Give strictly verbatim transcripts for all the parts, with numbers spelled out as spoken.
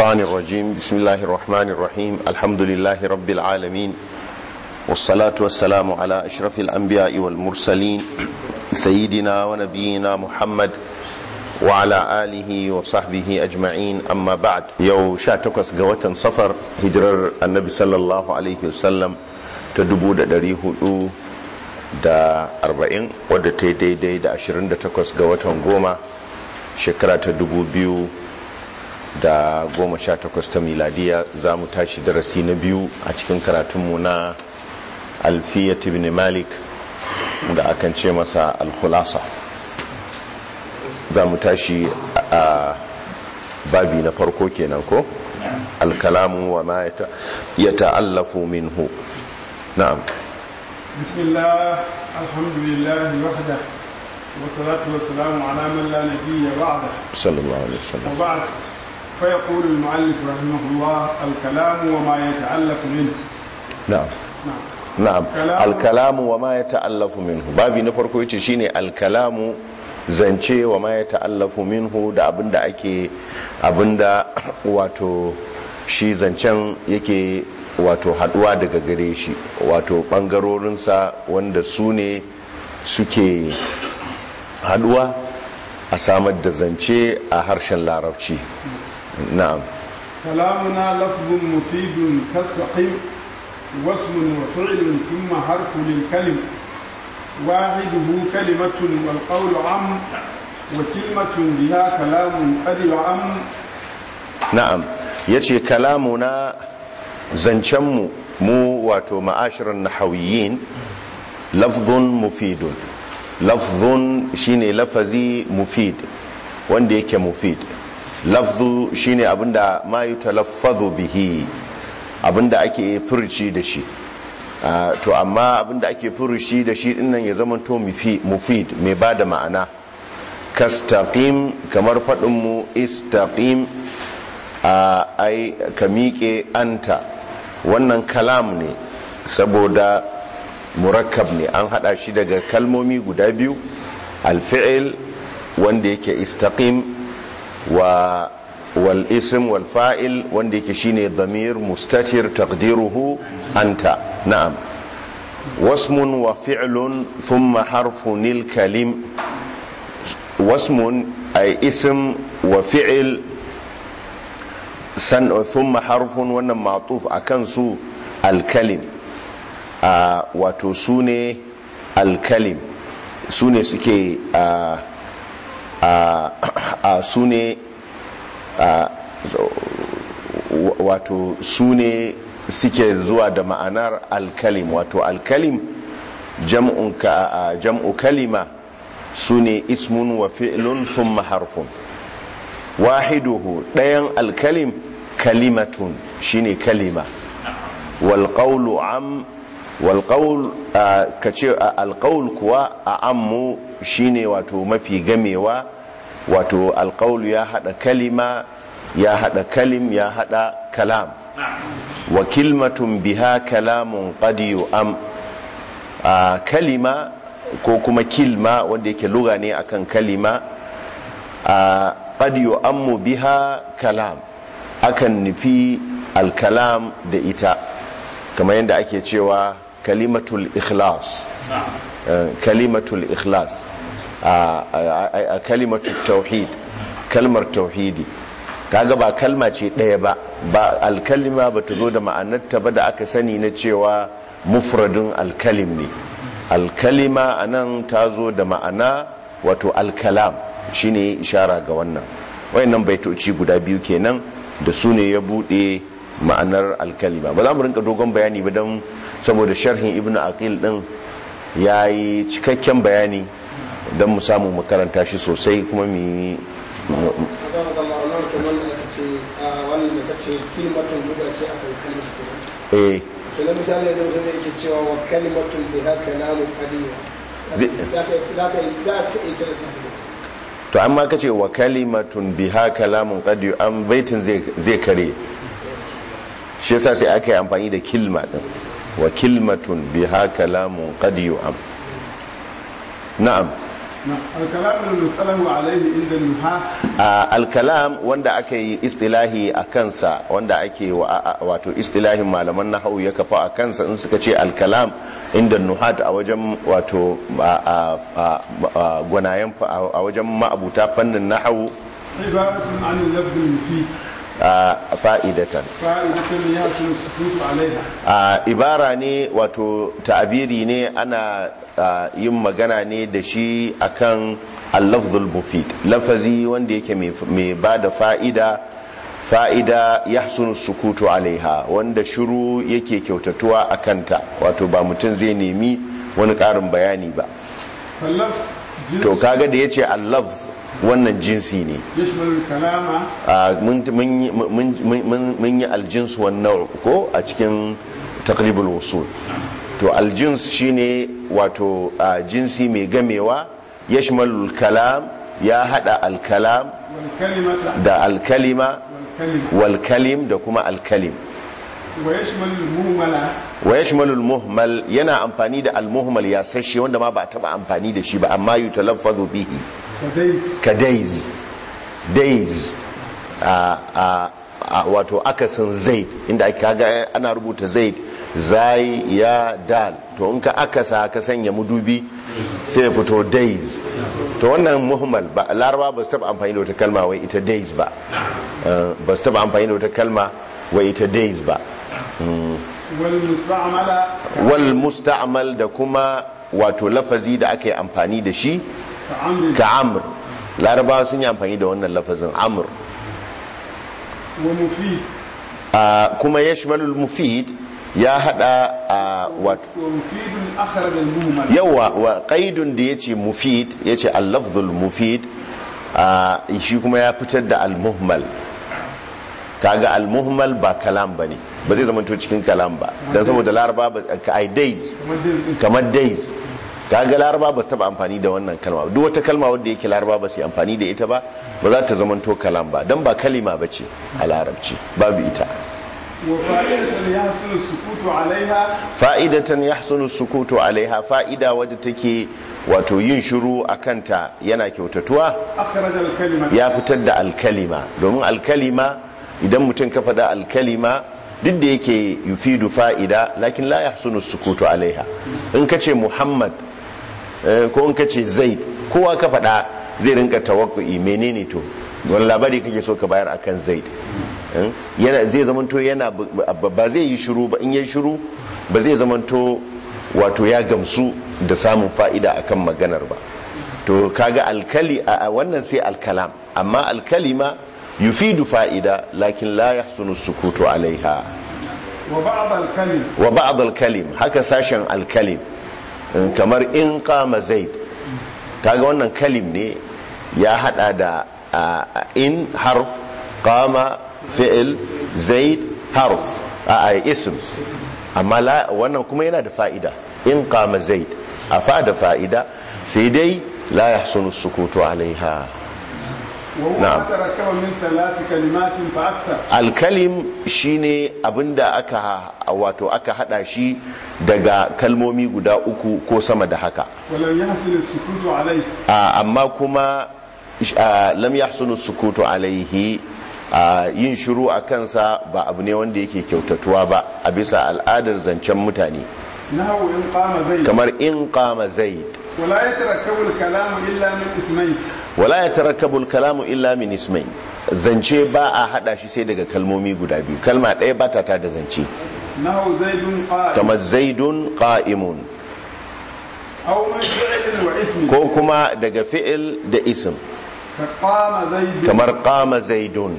الشيطان الرجيم. بسم الله الرحمن الرحيم. الحمد لله رب العالمين، والصلاة والسلام على أشرف الأنبياء والمرسلين سيدنا ونبينا محمد وعلى آله وصحبه أجمعين. أما بعد، يو شاتكس قوة صفر هجرر النبي صلى الله عليه وسلم تدبو دا دريه da arba'in wadda ta yi daidai da ashirin da takwas ga watan goma shekara ta dubu biyu da goma sha takwas ta miladiya. za mu tashi darasi na biyu a cikin karatunmu na alfiyat ibn malik da akan ce masa alkhulasa. za mu tashi a babi na farko kenan ko alkalamu wa ma ya ta'allafu minhu. na'am. بسم الله الحمد لله وحده والصلاة والسلام على من لا نبي بعده صلى الله عليه وسلم. وبعد، فيقول المؤلف رحمه الله: الكلام وما يتألف منه. نعم نعم الكلام وما يتألف منه. babi na farko yace shine alkalamu, zance, wa ma yata'allafu minhu, da abinda ake abinda wato shi zancen yake wato haduwa daga gare shi, wato bangarorinsa wanda su ne suke haduwa a samar da zance a harshen larabci. na'am. kalamuna lafzun mufidun kastaqim wasmun wa fi'lun thumma harfu lil kalim wahiduhu kalimatun wal qawlu am wa kalimatun biha kalamun qad am. na'am, yace kalamuna, zancenmu mu wato ma'ashirin nahawiyin, lafzun mufidun. lafzun shine lafazi, mufid wanda yake mufid. lafzu shine abinda ma yutalaffazu bihi, abinda ake furci da shi. Uh, to amma abinda ake furci da shi dinnan ya zama to mufid, mai bada ma'ana. kastaqim, kamar fadin mu istaqim, uh, ai ka miƙe anta. wannan kalam ne saboda murakkab ne, an hada shi daga kalmomi guda biyu, alfi'il wanda yake istaqim wa wal ism wal fa'il wanda yake shine dhamir mustatir taqdiruhu anta. na'am. wasmun wa fi'lun thumma harfun lil kalim. wasmun ay ism wa fi'il san thumma harfun, wannan ma'tuf akan su alkalim, a wato sune alkalim, sune suke a a sune a wato sune suke zuwa da ma'anar alkalim. wato alkalim jam'un ka jam'u kalima sune ismun wa fi'lun thumma harfun. wahiduhu, ɗayan alkalim, kalimatun shine kalima. wal qawlu am, wal qawl kace al qawl kuwa a ammu shine wato mafi gamewa. wato al qawl ya hada kalima, ya hada kalim, ya hada kalam. wa kilmatun biha kalamun qad yu'am. kalima ko kuma kilma wanda yake lugha ne akan kalima, qad yu'ammu biha kalam, akan nufi alkalam da ita, kamar yadda ake cewa kalimatul ikhlas. kalimatul ikhlas, kalimatul tauhid, kalmar tauhidi. kaga ba kalma ce ɗaya ba, ba alkalima ba ta zo da ma'anarta ba da aka sani na cewa mufradin alkalim ne. alkalima anan ta zo da ma'ana wato alkalam, shine ishara ga wannan. wayannan baitoci guda biyu kenan da su ne ya bude ma'anar alkalima. ba za mu rinka dogon bayani ba don saboda sharhin ibnu aqil din yayi cikakken bayani don mu samu mu karanta shi sosai kuma mu yi eh to misali da wanda yake cewa wa kalimatun biha kalamu qadim to amma kace wa kalimatun biha kalamun qad an baitin zai kare, shi yasa sai aka yi amfani da kilma din, wa kilmatun biha kalamun qad am. na'am. الكلام المصطلح عليه عند النحاة alkalam wanda aka yi istilahi a kansa wanda ake wato istilahin malaman nahawu ya kafa a kansa in suka ce alkalam inda nuhat a wajen wato gwanayen a wajen ma'abuta fannin nahawu عبارة عن اللفظ المفيد fa'idatan فائدة يحصل السكوت عليها ibara ne wato ta'abiri ne ana yin magana ne da shi akan al-lafzul mufid lafazi wanda yake mai bada fa'ida fa'ida yahsunu sukutu alaiha wanda shiru yake kyautatuwa akanta wato ba mutum zai nemi wani ƙarin bayani ba فاللفظ to kaga da yace al-lafz wannan jinsi ne يشمل الكلام mun yi aljins wannan ko a cikin taqribul wusul to aljins shine wato jinsi mai gamewa yashmalul kalam ya hada alkalam والكلمة da alkalima والكلم wal kalim da kuma alkalim ويشمل المهملة wa yashmalul muhmal yana amfani da almuhmal ya sashe wanda ma ba a taba amfani da shi ba amma yutalaffazu bihi كديس ka days days a a a wato akasin zaid inda ake kaga ana rubuta zaid zai ya dal to in ka akasa ka sanya mudubi sai ya fito days to wannan muhimmal ba laraba ba su taba amfani da wata kalma wai ita days ba ba su taba amfani da wata kalma wai ita days ba والمستعملة wal musta'mal da kuma wato lafazi da aka yi amfani da shi كعمر ka amr larabawa sun yi amfani da wannan lafazin amr ومفيد kuma yashmalul mufid ya hada wato ومفيد أخرج المهمل yawa wa qaidun da yace mufid yace al-lafzul mufid shi kuma ya fitar da al-muhmal kaga al-muhmal ba kalam bane ba zai zama to cikin kalam ba dan saboda laraba ba ai days kamar days kaga laraba ba ta ba amfani da wannan kalma duk wata kalma wanda yake laraba ba su amfani da ita ba ba za ta zama to kalam ba dan ba kalima bace a larabci babu ita وفائدة يحصل السكوت عليها fa'idatan yahsunu sukutu alaiha fa'ida wadda take wato yin shiru akanta yana kyautatuwa أخرج الكلمة ya fitar da alkalima domin alkalima idan mutum ka faɗa alkalima duk da yake yufidu fa'ida lakin la yahsunu sukutu alaiha in ka ce muhammad ko in ka ce zaid kowa ka faɗa zai rinka tawakku'i menene to wani labari kake so ka bayar akan zaid yana zai zamanto yana ba zai yi shiru ba in yi shiru ba zai zamanto wato ya gamsu da samun fa'ida akan maganar ba to kaga alkali a wannan sai alkalam amma alkalima yufidu fa'ida lakin la yahsunu sukutu alaiha وبعض الكلم wa ba'd alkalim haka sashen alkalim kamar in qama zaid kaga wannan kalim ne ya hada da in harf qama fi'il zaid harf a ism amma la wannan kuma yana da fa'ida in qama zaid afada fa'ida sai dai la yahsunu sukutu alaiha وهو نعم. ما تركب من ثلاث كلمات فأكثر alkalim shine abinda aka wato aka hada shi daga kalmomi guda uku ko sama da haka ولم يحصل السكوت عليه a, amma kuma a, lam yahsunu sukutu alaihi a, yin shiru a kansa ba abu ne wanda yake kyautatuwa ba a bisa al'adar zancen mutane نحو إن قام زيد kamar in qama zaid ولا يتركب الكلام إلا من اسمين wala yatarakkabu al-kalamu illa min ismayn zance ba a hada shi sai daga kalmomi guda biyu kalma ɗaya ba ta da zance نحو زيد قائم kamar zaidun qa'imun أو من فعل واسم ko kuma daga fi'il da ism كقام زيد kamar qama zaidun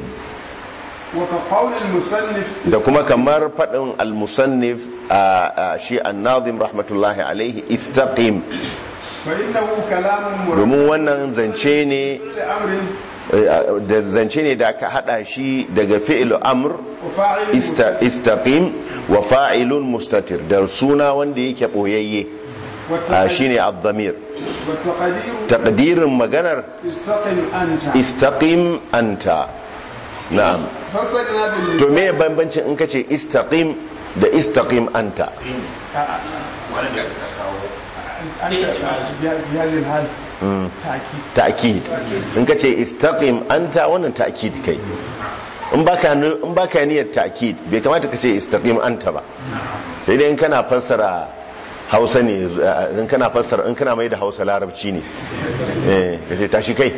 وكقول المصنف da kuma kamar faɗin al-musannif a shi an-nazim rahmatullahi alaihi istaqim فإنه كلام مرتب domin wannan zance ne لأمر da zance ne da aka hada shi daga fi'il amr وفاعل ista- istaqim wa fa'ilun mustatir da suna wanda yake boyayye a shine ad-damir والتقدير taqdirin maganar استقم أنت istaqim anta na'am فصلنا بال to me bambancin in kace istaqim da istaqim anta بهذه الحال تأكيد ta'kid in ka ce istaqim anta wannan ta'kid kai in baka in baka niyyar ta'kid bai kamata ka ce istaqim anta ba sai dai in kana fassara Hausa ne in kana fassara in kana mai da Hausa larabci ne eh kace tashi kai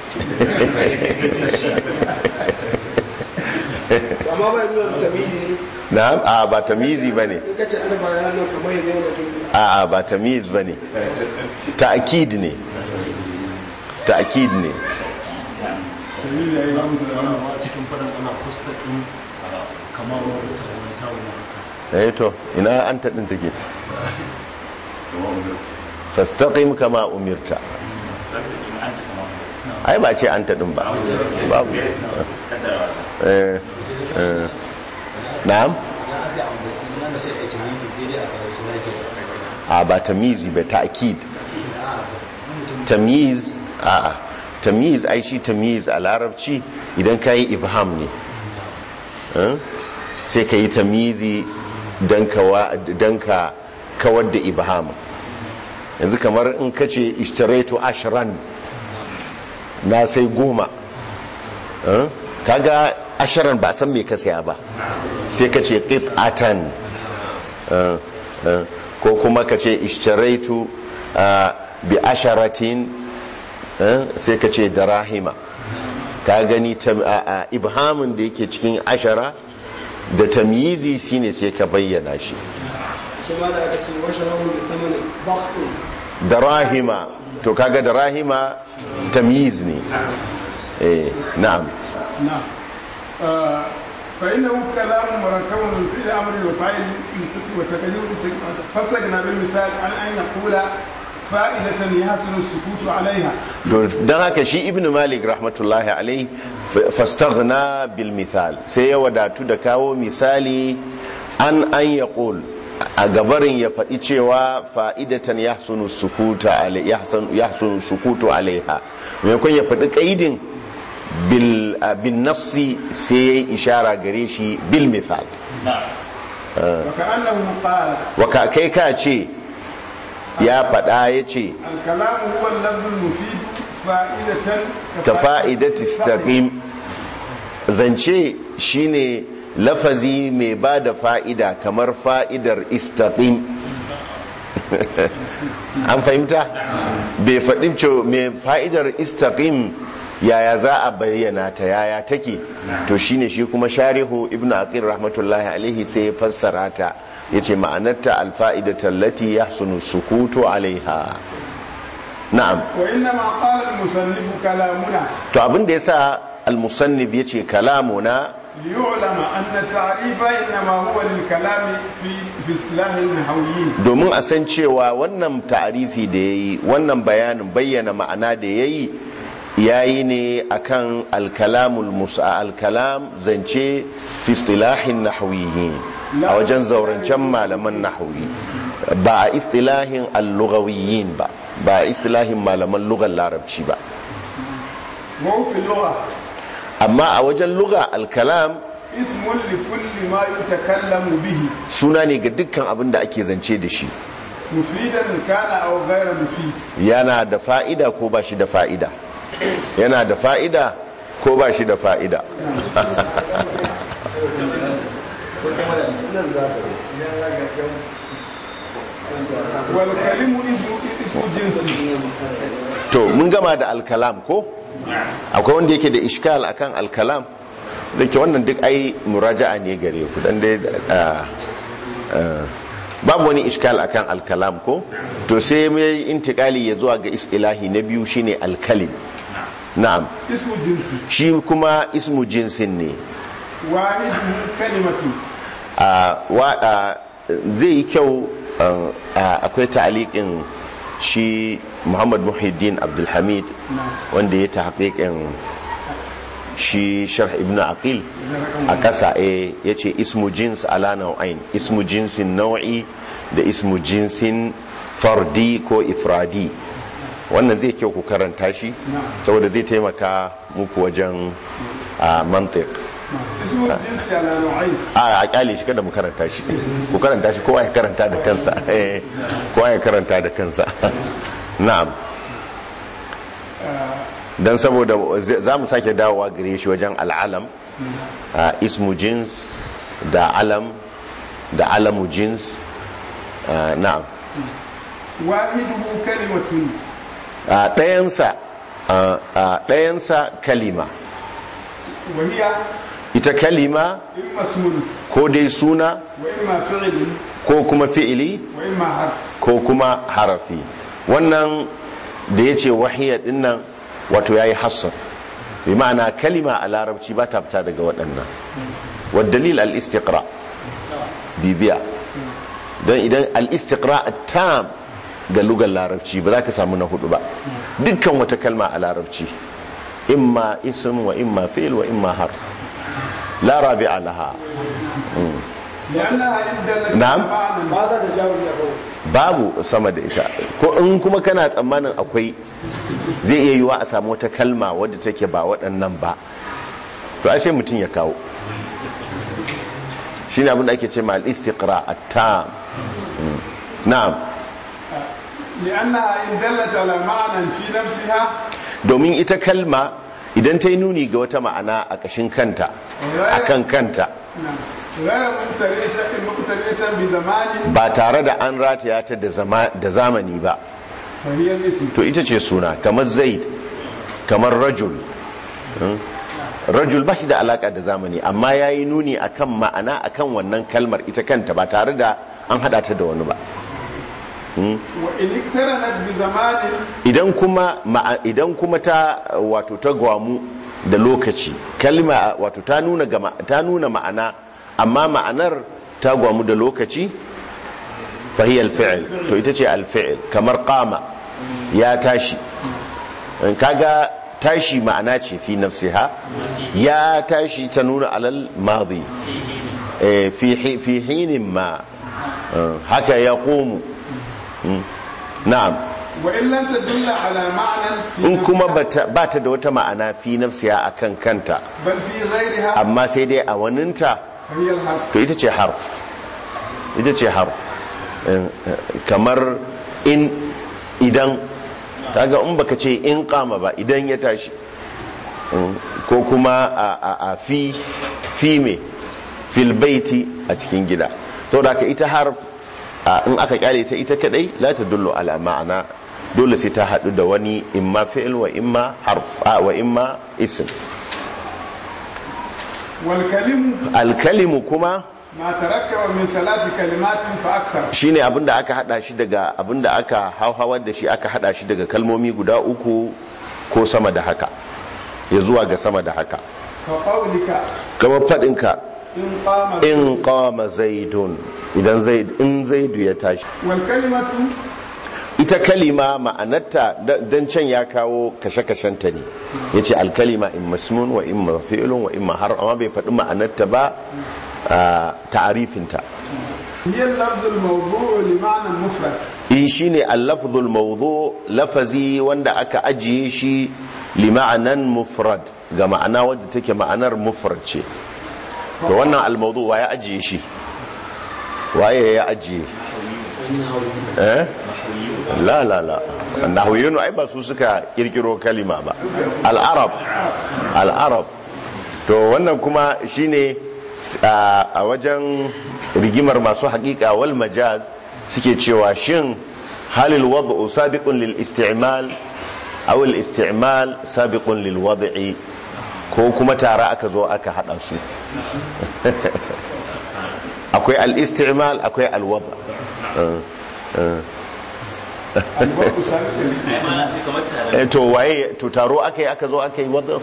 amma ba nuna tamizi ne na'am a ba tamizi bane in kace ana ba yana kamar yanzu ne a a ba tamiz bane ta'kid ne ta'kid ne cikin faɗin ana fustaƙin kamar wata ta wani eh to ina anta din take fastaqim kama umirta ai ba ce anta din ba babu eh eh na'am a ba tamizi ba ta'kid tamiz a a tamiz ai shi tamiz a larabci idan ka yi ibham ne sai ka yi tamizi don ka kawar da ibham yanzu kamar in ka ce ishtaraitu ashiran na sai goma kaga ashiran ba san me ka saya ba sai ka ce qit'atan ko kuma ka ce ishtaraitu bi asharatin sai ka ce darahima ka gani ibhamin da yake cikin ashara da tamyizi shine sai ka bayyana shi darahima to kaga darahima tamyiz ne eh na'am نعم آه، فإنه كلام مركب من فعل أمر وفاعل وتقدير فسقنا بالمثال عن أن يقول فائدة يحسن السكوت عليها. don haka shi ibn malik rahmatullahi alaihi fastaghna bil mithal sai ya wadatu da kawo misali an an yaqul a gabarin ya faɗi cewa fa'idatan yahsunu sukuta alai yahsanu yahsunu sukutu alaiha maimakon ya faɗi kaidin bil bin nafsi sai ya ishara gare shi bil mithal وكأنه قال wa kai ka ce ya faɗa ya ce الكلام هو اللفظ المفيد فائدة ka fa'idati istaqim zance shine lafazi mai ba da fa'ida kamar fa'idar istaqim an fahimta bai faɗin ce mai fa'idar istaqim yaya za a bayyana ta yaya take to shine shi kuma sharihu ibn aqil rahmatullahi alaihi sai ya fassara ta yace ma'anarta alfa'idatu allati yahsunu sukutu alaiha na'am وإنما قال المصنف كلامنا to abin da yasa al-musannif yace kalamuna ليعلم أن التعريف إنما هو للكلام في في اصطلاح النحويين. domin a san cewa wannan ta'arifi da yayi wannan bayanin bayyana ma'ana da yayi yayi ne akan al-kalamul musa al-kalam zance fi istilahin nahwiyyin a wajen zaurancen malaman nahwi ba a istilahin al-lughawiyyin ba ba a istilahin malaman lugar larabci ba وهو في اللغة amma a wajen lugha al-kalam اسم لكل ما يتكلم به suna ne ga dukkan abin da ake zance da shi مفيدا كان أو غير مفيد. yana da fa'ida ko ba shi da fa'ida yana da fa'ida ko ba shi da fa'ida والكلم اسم اسم جنسي. to mun gama da al-kalam ko akwai wanda yake da iskal akan al-kalam da ke wannan duk ai muraja'a ne gare ku dan dai babu wani iskal akan al-kalam ko to sai mai intikali ya zuwa ga istilahi na biyu shine al-kalim na'am اسم جنسي shi kuma ismu jinsin ne واحد كلمة. a wa- a- zai yi kyau a- a- akwai ta'aliqin shi Muhammad Muhyiddin Abdulhamid wanda ya tahqiqin shi Sharh Ibn Aqil a kasa eh yace ismu jins ala nau'ain ismu jinsin nau'i da ismu jinsin fardi ko ifradi wannan zai kyau ku karanta shi saboda zai taimaka muku wajen a mantiq اسم الجنس على نوعين a a kyale shi kada mu karanta shi ku karanta shi kowa ya karanta da kansa eh kowa ya karanta da kansa na'am dan saboda za mu sake dawowa gare shi wajen al'alam ismu jins da alam da alamu jins na'am wahiduhu kalimatun ɗayansa ɗayansa kalima wahiya ita kalima imma ismun ko dai suna wa imma fi'lun ko kuma fi'ili wa imma harf ko kuma harafi wannan da ya ce wahiyar dinnan wato ya yi hassan bi ma'ana kalima a larabci ba ta fita daga waɗannan wadalil al-istiqra bibiya don idan al-istiqra tam ga lugar larabci ba za ka samu na hudu ba dukkan wata kalma a larabci imma ism wa imma fi'il wa imma harf la rabi'a laha na'am ماذا تجاوز يقول babu sama da ita ko in kuma kana tsammanin akwai zai iya yiwa a samu wata kalma wadda take ba waɗannan ba to ai sai mutum ya kawo shine abin da ake ce ma al-istiqra at-tam na'am لأنها إن دلت على معنى في نفسها domin ita kalma idan ta yi nuni ga wata ma'ana a kashin kanta akan kanta غير مقترنة بزمان ba tare da an rataya ta da zama- da zamani ba فهي الاسم to ita ce suna kamar zaid kamar rajul Hmm? rajul ba shi da alaka da zamani amma ya yi nuni akan ma'ana akan wannan kalmar ita kanta ba tare da an hada ta da wani ba Hmm? وإن اقترنت بزمان idan kuma ma'a- idan kuma ta wato ta gwamu da lokaci kalma wato ta nuna gama, ta nuna ma'ana amma ma'anar ta gwamu da lokaci fahiyar alfi'il to ita ce alfi'il kamar qama ya tashi kaga tashi ma'ana ce fi nafsiha ya tashi ta nuna alal madi eh, fi hi- fi hinin ma eh, haka ya qumu Hmm. na'am وإن لم تدل على معنى في in kuma نفسها ba ta da wata ma'ana fi nafsiya a kan kanta بل في غيرها amma sai dai a waninta فهي الحرف to ita ce harf ita ce harf Eh, eh, kamar in idan kaga in baka ce in kama ba idan ya tashi Mm, ko kuma a, a, a fi fi me fil baiti a cikin gida to da ka ita harf a, in aka kyale ta ita kadai la ta dullu ala ma'ana dole sai ta hadu da wani imma fi'il wa imma harf a, wa imma ism والكلم alkalimu kuma ما تركب من ثلاث كلمات فأكثر shine abinda aka hada shi daga abinda aka hauhawar da shi aka hada shi daga kalmomi guda uku ko sama da haka ya zuwa ga sama da haka كقولك kamar fadinka إن قام in qama zaidun idan zaid in zaidu ya tashi والكلمة ita kalima ma'anarta dan can ya kawo kashe-kashenta ne yace alkalima in masmun wa in fi'lun wa in har amma bai faɗi ma'anarta ba ta'arifinta هي اللفظ الموضوع لمعنى مفرد in shine al-lafzul mawdu lafazi wanda aka ajiye shi li ma'anan mufrad ga ma'ana wadda take ma'anar mufrad ce to wannan al-mawdu wa ya ajiye shi waye ya ajiye eh la la la nahwiyun ai ba su suka kirkiro kalima ba al-arab al-arab to wannan kuma shine a wajen rigimar masu haƙiƙa wal majaz suke cewa shin halil wad'u sabiqun lil isti'mal aw al isti'mal sabiqun lil wad'i ko kuma tare aka zo aka hada su akwai al isti'mal akwai al wad' الوقت سابق eh to waye to taro aka yi aka zo aka yi wad'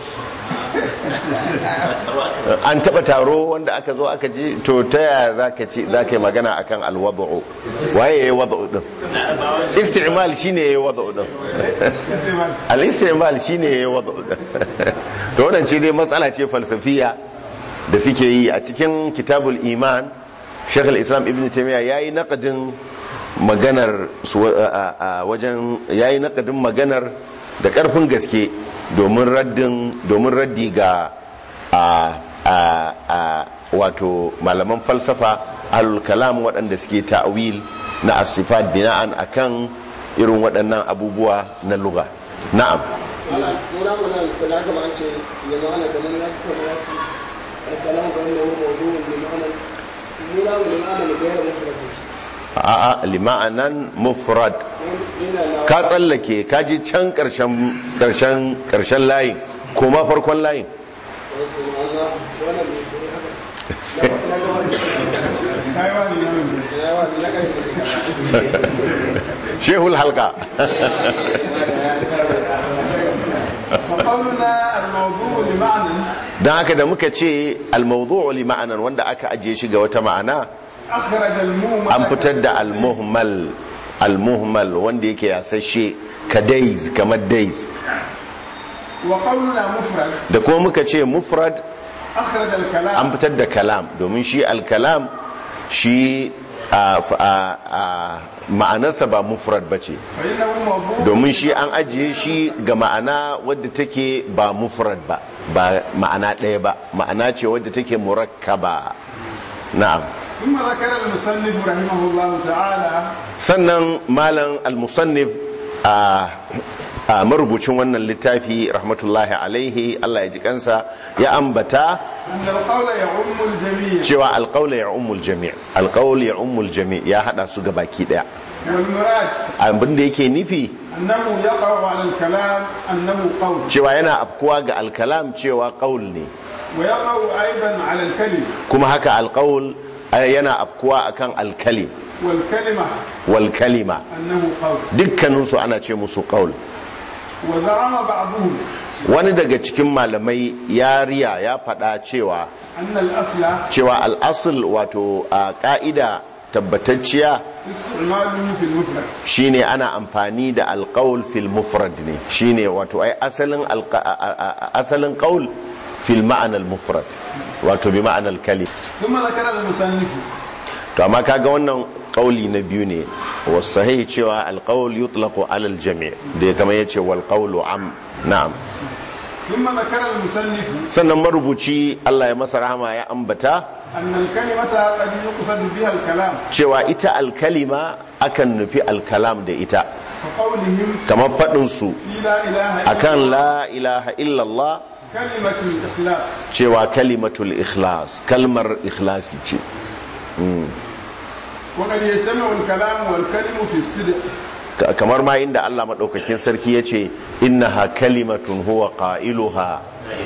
an taba taro wanda aka zo aka ji to ta yaya zaka ci zaka yi magana akan al wad'u waye yayi wad'u din isti'mal shine yayi wad'u din al isti'mal shine yayi wad'u din to wannan ce dai matsala ce falsafiya da suke yi a cikin kitabul iman Sheikh al-Islam Ibn Taymiyyah yayi naqadin maganar a wajen yayi naqadin maganar da karfin gaske domin raddin domin raddi ga a wato malaman falsafa ahlul kalam waɗanda suke ta'wil na as-sifat bina'an akan irin waɗannan abubuwa na lugha. Na'am. Muna muna kula ga an ce ya ma'ana da mun yake kuma ya ce al-kalam ga wannan mawdu'un bi ma'ana muna mun ma'ana da bayar mufrad. A'a lima'anan mufrad. Ka tsallake ka ji can karshen karshen karshen layin ko ma farkon layin. Shehul halka. Don haka da muka ce al-mawdu'u li ma'anan wanda aka ajiye shi ga wata ma'ana an fitar da al-muhmal al-muhmal wanda yake yasashe ka daiz kamar daiz. Da kuma muka ce mufrad an fitar da kalam domin shi al-kalam shi ma'anarsa ba mufrad ba ce domin shi an ajiye shi ga ma'ana wadda take ba mufrad ba ba ma'ana ɗaya ba ma'ana ce wadda take murakkaba. Na'am. Sannan malam al-musannif a marubucin wannan littafi rahmatullahi alaihi Allah ya ji kansa ya ambata cewa alƙaula ya ummul jami' alƙaula ya ummul jami' ya hada su gabaki daya abin da yake nufi cewa yana afkuwa ga alkalam cewa qaul ne kuma haka alqaul yana afkuwa akan alkalim wal kalima dukkaninsu ana ce musu qaul. Wani daga cikin malamai ya riya ya faɗa cewa cewa al'asul wato a ƙa'ida tabbatacciya shine ana amfani da alƙaul fil mufrad ne shine wato ai asalin asalin qaul fil ma'anar mufrad wato bi ma'anar kalim. To amma kaga wannan qauli na biyu ne wasahi cewa alqaul yutlaqu ala aljami' da ya kama yace wal qawlu am. Na'am. thumma zakara al-musannif sannan marubuci Allah ya masa rahama ya ambata anna al-kalimata qad yuqsad biha al-kalam cewa ita al-kalima akan nufi al-kalam da ita qawlihim kamar fadin su la ilaha akan la ilaha illallah kalimatul ikhlas cewa kalimatul ikhlas kalmar ikhlasi ce. وقد يجتمع الكلام والكلم في الصدق kamar ma inda Allah madaukakin sarki yace innaha kalimatun huwa qailuha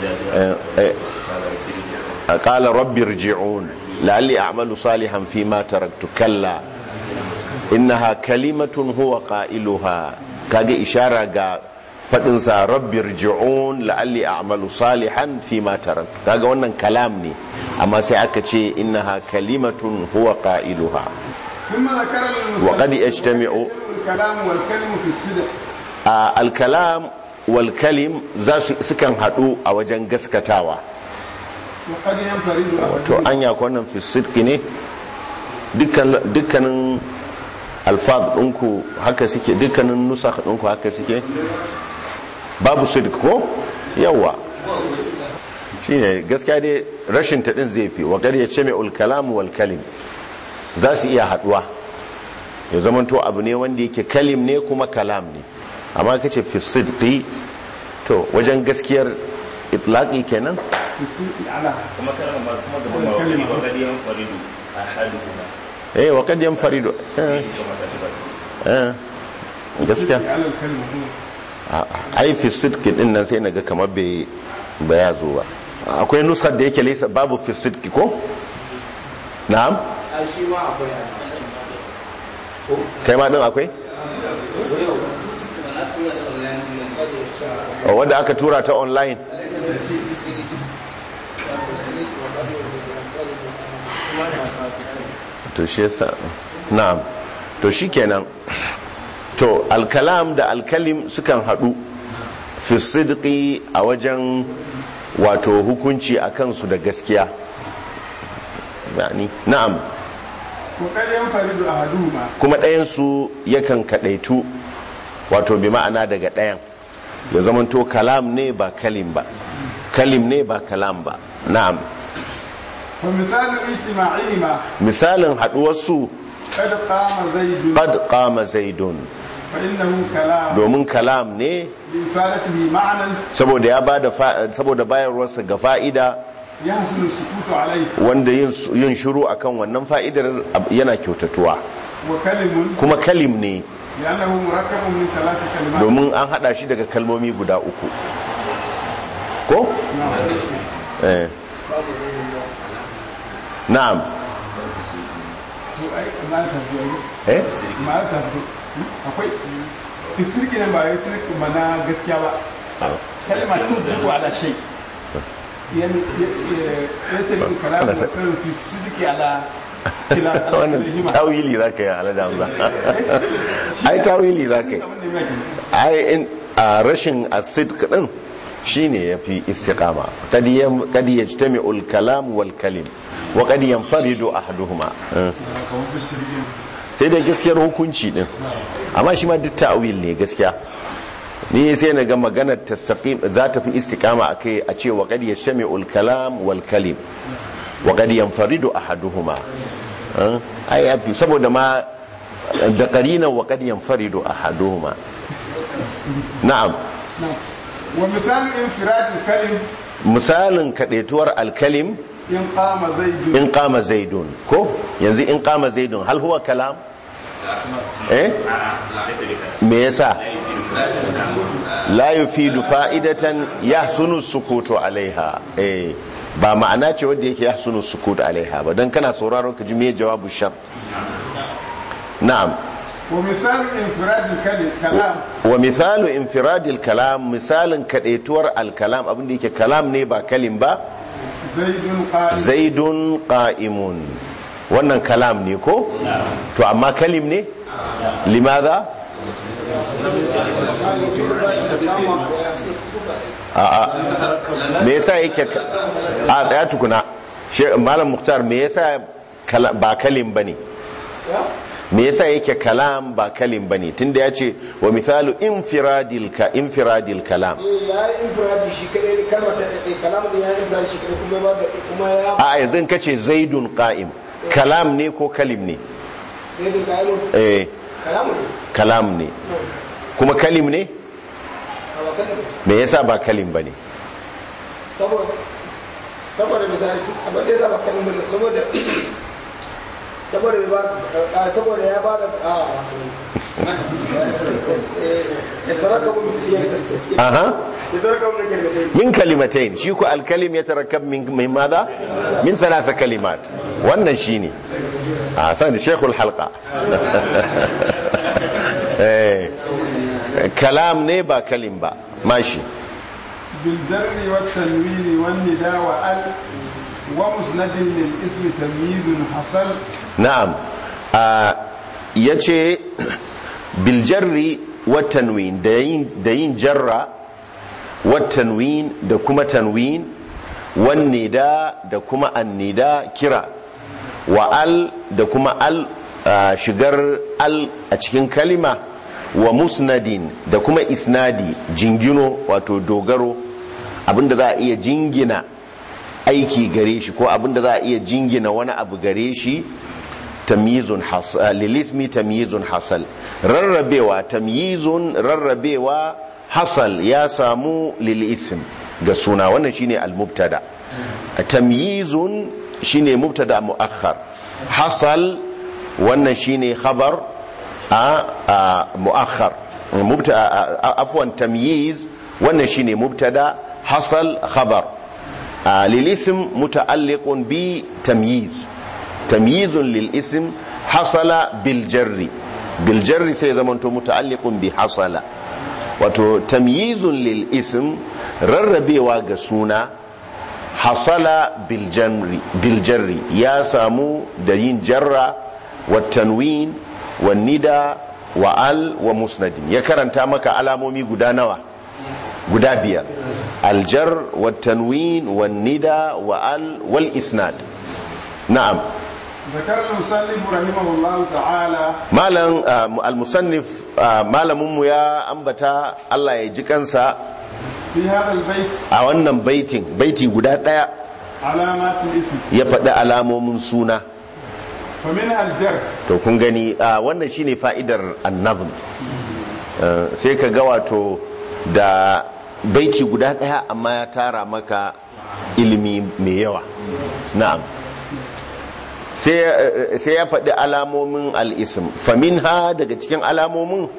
qala rabbi irji'un la'alli a'malu salihan fima taraktu kalla innaha kalimatun huwa qailuha kage ishara ga fadin sa rabbi irji'un la'alli a'malu salihan fima taraktu kaga wannan kalam ne amma sai aka ce innaha kalimatun huwa qailuha وقد يجتمع الكلام والكلم في الصدق الكلام والكلم سكن حدو a wajen gaskatawa وقد ينفرد to anya ko wannan fi sidqi ne dukkan dukkanin alfaz ɗinku haka suke dukkanin nusakh ɗinku haka suke babu sidq ko yawa shine gaskiya dai rashin ta din zai fi wa qad yajtami'u al-kalam wal kalim za su iya haduwa ya zamanto abu ne wanda yake kalim ne kuma kalam ne amma kace fi sidqi to wajen gaskiyar itlaqi kenan kuma kalmar ba kuma gaban ba wa gadi yan faridu ahaduhuma eh wa kad yanfaridu eh gaskiya ai fi sidqi din nan sai naga kamar bai baya zo ba akwai nuskar da yake laysa babu fi sidqi ko na'am shi ma akwai kai ma din akwai wadda aka tura ta online to shi yasa na'am to shikenan to alkalam da alkalim sukan hadu fi sidqi a wajen wato hukunci akan su da gaskiya yani na'am kuma ɗayan su yakan kadaitu wato bi ma'ana daga ɗayan ya zamanto kalam ne ba kalim ba kalim ne ba kalam ba na'am فمثال اجتماعهما misalin haduwarsu قد قام زيد qad qama zaidun فإنه كلام domin kalam ne لإفادته معنى saboda ya bada fa- saboda bayarwarsa ga fa'ida يحسن السكوت عليه wanda yin yin shiru akan wannan fa'idar ab- yana kyautatuwa وكلم kuma kalim ne لأنه مركب من ثلاث كلمات domin an hada shi daga kalmomi guda uku ko eh na'am eh akwai isirki ne ba ya isirki ba na gaskiya ba kalma tasdiqu ala shay yan ya tabi kalamu kan fi sidqi ala kila wannan tawili zaka yi ala damza ai tawili zaka yi ai in a rashin asidq din shine yafi istiqama kad yam kad yajtami'u al-kalam wal kalim wa kad yanfaridu ahaduhuma sai da gaskiyar hukunci din amma shi ma duk ta'wil ne gaskiya ni sai na ga maganar tastaqim za ta fi istiqama akai a ce wa qad yashmi'u al-kalam wal kalim wa qad yanfaridu ahaduhuma ai yafi saboda ma da qarina wa qad yanfaridu ahaduhuma na'am wa misal infirad al-kalim misalin kadaituwar al-kalim in qama zaidun in qama zaidun ko yanzu in qama zaidun hal huwa kalam eh me yasa la yufidu fa'idatan yahsunu sukutu alaiha eh ba ma'ana ce wanda yake yahsunu sukutu alaiha ba dan kana sauraron ka ji me jawabu shart na'am wa misal infirad al-kalim kalam wa mithalu infirad al-kalam misalin kadaituwar al-kalam abinda yake kalam ne ba kalim ba zaidun qa'im zaidun qa'imun wannan kalam ne ko to amma kalim ne limadha a a me yasa yake a tsaya tukuna malam muhtar me yasa ba kalim bane me yasa yake kalam ba kalim bane tunda yace wa mithalu infiradil ka infiradil kalam ya yi infiradi shi kadai kalmar ta kalamu da ya yi infiradi shi kadai kuma ba kuma ya a yanzu kace zaidun qa'im kalam ne ko kalim ne zaidun qa'im eh kalamu ne kalam ne kuma kalim ne a wakan me yasa ba kalim bane saboda saboda misali abin da ya zaba kalmar saboda saboda ya ba saboda ya ba da aha min kalimatain shi ko alkalim ya tarakkab min min madha min thalatha kalimat wannan shine a san shaykhul halqa eh kalam ne ba kalim ba mashi bil darri wat tanwini wan nida wa al wa musnadin lil ismi tamyizun hasal na'am ya ce biljarri watanwin da yin jarra watanwin da kuma tanwin wannida da kuma annida kira wa al da kuma al shigar al a cikin kalima wa musnadin da kuma isnadi jingino wato dogaro abinda za a iya jingina aiki gare shi ko abinda za a iya jingina wani abu gare shi tamyizun hasal lilismi tamyizun hasal rarrabewa tamyizun rarrabewa hasal ya samu lilism ga suna wannan shine al-mubtada tamyizun shine mubtada muakhar hasal wannan shine khabar a muakhar mubtada afwan tamyiz wannan shine mubtada hasal khabar lilism muta'alliqun bi tamyiz تمييز للاسم حصل بالجر بالجر سيزمنتو متعلق بحصل wato tamyizun lil ism rarrabewa ga suna hasala bil jarri bil jarri ya samu da yin jarra wa tanwin wa nida wa al wa musnadin ya karanta maka alamomi guda nawa guda biyar al jar wa tanwin wa nida wa al wal isnad na'am ذكر المصنف رحمه الله تعالى مالن المصنف malamin mu ya ambata Allah ya ji kansa في هذا البيت a wannan baitin baiti guda daya علامات الاسم ya faɗi alamomin suna. فمنها الجر To kun gani a wannan shine fa'idar annazm. Uh, sai ka ga wato da baiti guda ɗaya amma ya tara maka ilimi mai yawa. Na'am. Sai uh, sai ya faɗi alamomin al-ism. Faminha daga cikin alamomin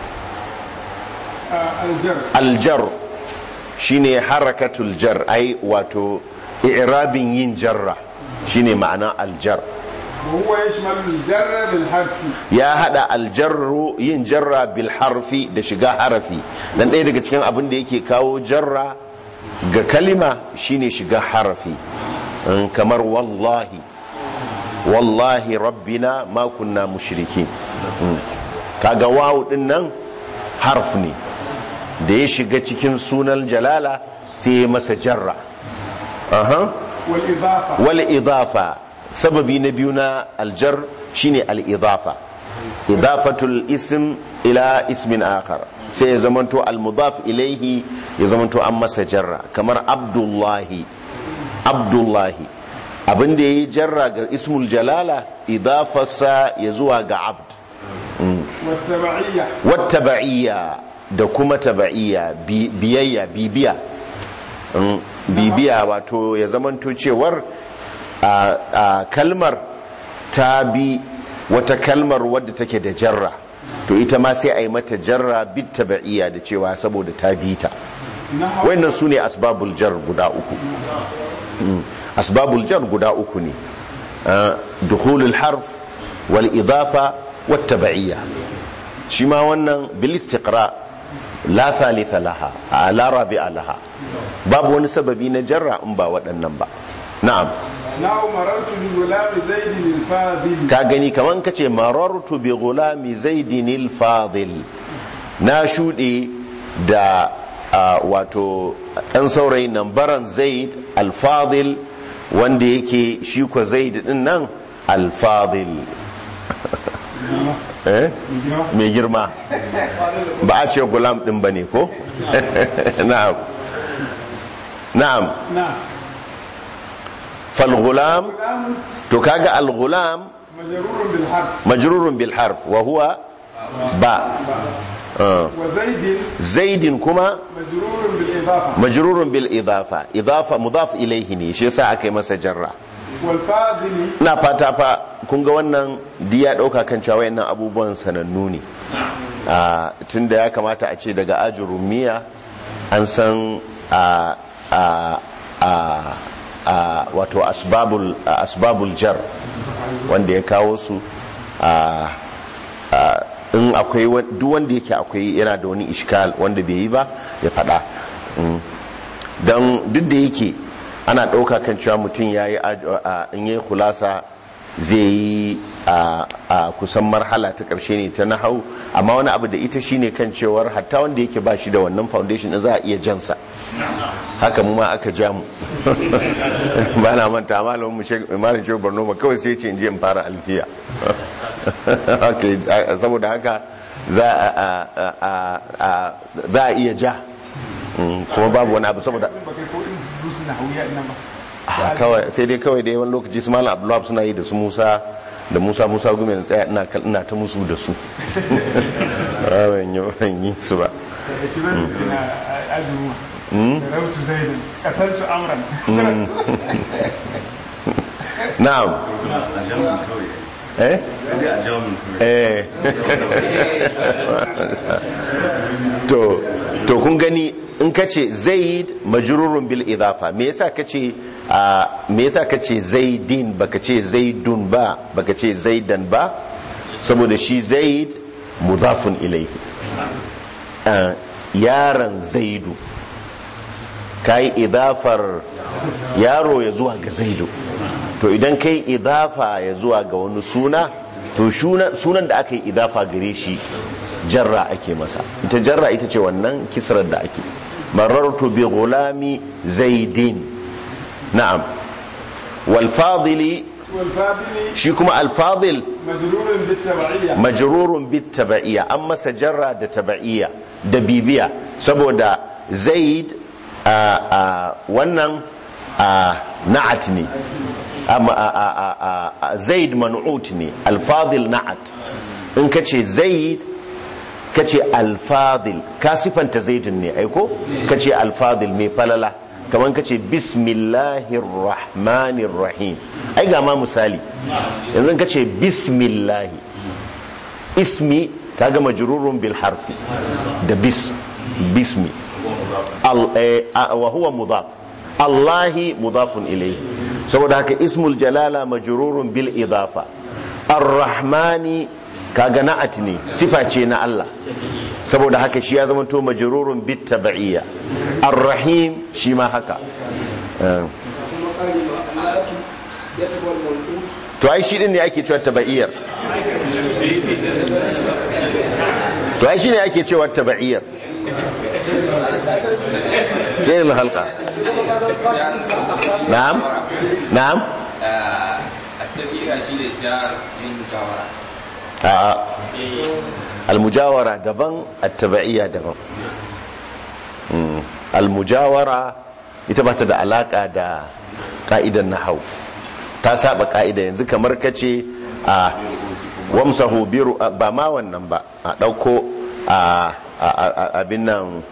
آه، الجر aljar shine harakatul jar ai wato i'rabin yin jarra shine ma'ana aljar. وهو يشمل الجر بالحرف Ya hada aljarru yin jarra bil harfi da shiga harafi dan ɗaya daga cikin abin da yake kawo jarra ga kalima shine shiga harafi. In kamar wallahi wallahi rabbina ma kunna mushrikin. Mm. kaga wawu din nan harf ne da ya shiga cikin sunan jalala sai ya masa jarra. Aha. والإضافة wal idafa sababi na biyu na aljar shine al idafa idafatul ism ila ismin akhar sai ya zamanto al mudaf ilaihi ya zamanto an masa jarra kamar abdullahi abdullahi abinda yayi jarra ga ismul jalala idafarsa ya zuwa ga abd. Mm. والتبعية wattaba'iyya da kuma taba'iyya bi- biyayya bibiya. Mm, bibiya wato ya zamanto cewar a a kalmar ta bi wata kalmar wadda take da jarra to ita ma sai a yi mata jarra bit taba'iyya da cewa saboda ta bi ta. نحو wannan su ne asbabul jar guda uku. Mm, asbabul jar guda uku ne. Ah, dukhulul harf wal idafa wat taba'iyya shi ma wannan bil istiqra la thalitha laha a la rabi'a laha babu wani sababi na jarra in ba waɗannan ba. Na'am. نحو مررت بغلام زيد الفاضل Ka gani kaman kace marartu bi gulami zaidin al-fadil na shuɗe da ah, wato ɗan saurayin nan baran zaid al-fadil wanda yake shi ko zaid din nan al-fadil eh mai girma ba a ce gulam din bane ko. Na'am na'am نعم fal gulam غلام to kaga al gulam مجرور بالحرف majrurun bil harf wa huwa ba. Ah. وزيد zaidin kuma مجرور بالإضافة majrurun bil idafa idafa mudaf ilayhi ne shi yasa aka yi masa jarra. والفاضل ina fata fa kun ga wannan diya dauka kan cewa wayannan abubuwan sanannu ne. a tunda ya kamata a ce daga ajurumiya an san a a a a wato asbabul asbabul jar wanda ya kawo su a a in akwai wa- duk wanda yake akwai yana da wani iskal wanda bai yi ba ya fada. Mm. don duk da yake ana ɗauka kan cewa mutum ya yi in yi kulasa zai yi a a kusan marhala ta ƙarshe ne ta nahau amma wani abu da ita shine kan cewar hatta wanda yake ba shi da wannan foundation din za a iya jansa haka mu ma aka ja mu ba na manta malamin mu Sheikh Malam Shehu Borno ba kawai sai ce in je in fara alfiya. Okay, saboda haka za a a- a- a- za a iya ja. Mm, kuma babu wani abu saboda بكي كو إنس دروس نحوية إنما ah, kawai sai dai kawai dai wani lokaci su malam Abdullahi suna yi da su Musa da Musa Musa gume na tsaya ina kal- ina ta musu da su ba ban yi ban yi su ba. كذا إن أجمع Mm? ضربت زيدا قتلت أمرا Mm. Na'am. Eh? Eh. to to kun gani in kace zaid majrurun bil idafa me yasa kace a me yasa kace zaidin baka ce zaidun ba baka ce zaidan ba saboda shi zaid mudafun ilayhi Ah, yaron zaidu kai idafar yaro ya zuwa ga zaidu to idan kai idafa ya zuwa ga wani suna to sunan da aka yi idafa gare shi jarra ake masa ita jarra ita ce wannan kisrar da ake marartu bi gulami zaidin na'am wal fadili والفاضل shi kuma al fadil مجرور بالتبعية majrurun bit taba'iyya an masa jarra da taba'iyya da bibiya saboda zaid a a wannan na'at ne, zaid man'ut ne, alfadil na'at. in ka ce zaid ka ce alfadil, ka sifanta zaidin ne aiko ka ce alfadil mai falala, kamar ka ce bismillahir rahmanir rahim. ai ga ma misali yanzu ka ce bismillahi, ismi kaga majrurun bil harfi da bis, bismi wa huwa mudaf, allahi mudafun ilayhi, saboda haka ismul jalala majrurun bil idafa. ar-rahmani kaga na'at ne, sifa ce na Allah, saboda haka shi ya zama to majrurun bit tab'iyya. ar-rahim shi ma haka. to ai shi din ne ake cewa tabaiyar, to ai shi ne ake cewa tabaiyar sai na halka. na'am na'am at-tabiira shi ne jar din mujawara. a'a al-mujawara daban, at-tabaiyya daban. al-mujawara ita ba ta da alaka da ka'idan nahwu, ta saba ka'ida. yanzu kamar kace a wamsahu biru, ba ma wannan ba, a dauko a abin nan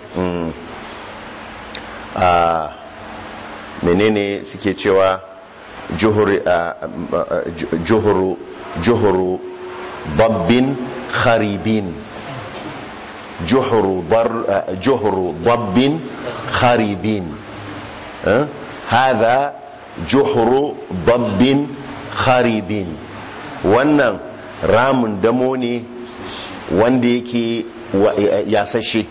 a menene suke cewa juhuru juhuru juhuru dabbin kharibin, juhuru juhuru dabbin kharibin, hada juhuru dabbin kharibin. wannan ramin damo ne wanda yake yasashe,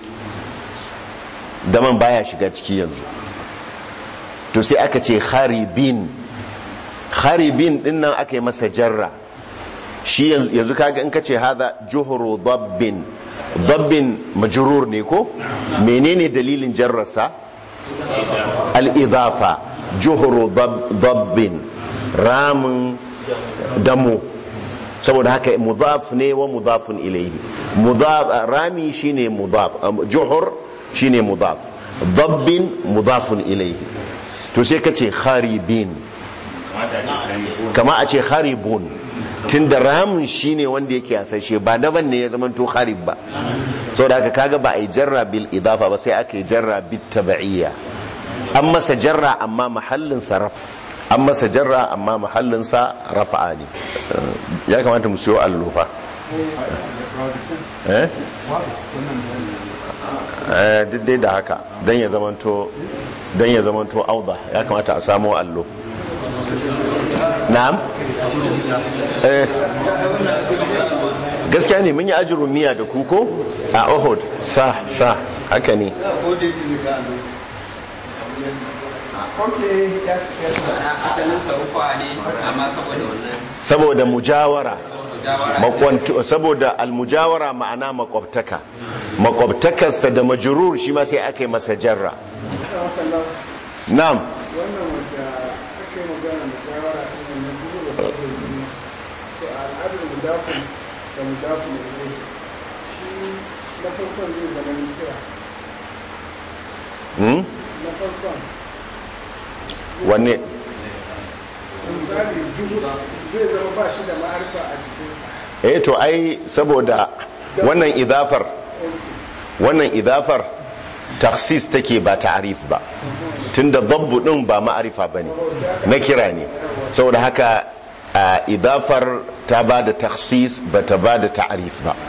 daman baya shiga ciki yanzu, to sai aka ce kharibin. kharibin din nan aka yi masa jarra, shi yanzu kaga in ka ce hada juhuru dabbin, dabbin majrur ne ko menene dalilin jarrarsa? al-idafa. juhuru dabbin ramin damo, saboda haka mudaf ne wa mudafun ilayhi. mudaf rami shine mudaf, juhur shine mudaf, dabbin mudafun ilayhi. to sai kace kharibin, kama a ce kharibun, tunda ramin shine wanda yake hasashe, ba daban ne ya zama to kharib ba, saboda haka kaga ba ai jarra bil idafa ba, sai aka yi jarra bit tabi'iyya. an masa jarra amma mahallin sa rafa, an masa jarra amma mahallin sa rafa'a ne. ya kamata mu siyo allufa eh eh dai da haka dan ya zamanto dan ya zamanto auda, ya kamata a samu allo. na'am eh gaskiya ne mun yi ajrun miya da kuko a Uhud, sa sa haka ne. saboda mujawara, saboda almujawara ma'ana makwabtaka, makwabtakarsa da majrur shi ma sai aka yi masa jarra. na'am wannan wanda ake magana mujawara din nan duk da to al'adun mudafin da mudafin ne, shi na farkon zai zama ni kira hmm na farkon wanne misali juhud zai zama ba shi da ma'arifa a jikinsa. eh to ai saboda wannan idafar wannan idafar takhsis take ba ta'rif ba, tunda dabbu din ba ma'arifa bane, na kira ne, saboda haka idafar ta bada takhsis ba ta bada ta'rif ba.